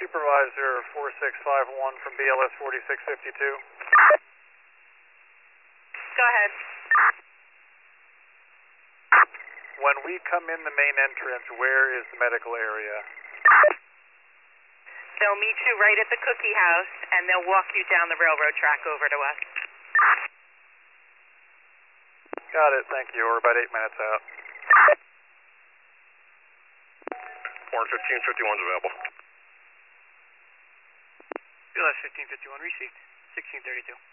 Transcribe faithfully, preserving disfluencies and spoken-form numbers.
Supervisor four six five one from B L S forty-six fifty-two. Go ahead. When we come in the main entrance, where is the medical area? They'll meet you right at the cookie house, and they'll walk you down the railroad track over to us. Got it, thank you. We're about eight minutes out. Orange fifteen fifty-one is available. B L S fifteen fifty-one received. sixteen thirty-two.